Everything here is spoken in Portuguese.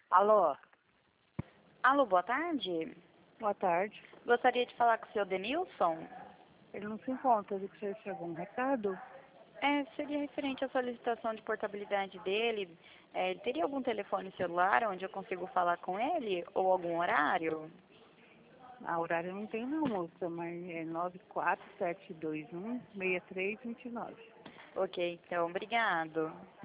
Alô, Alô, boa tarde. boa tarde. Gostaria de falar com o seu Denilson. Ele não se encontra, ele precisa de algum recado? Seria referente à solicitação de portabilidade dele. Teria algum telefone celular onde eu consigo falar com ele? Ou algum horário? A horário não tem não, moça, mas é 94721-6329. Ok, então, obrigado.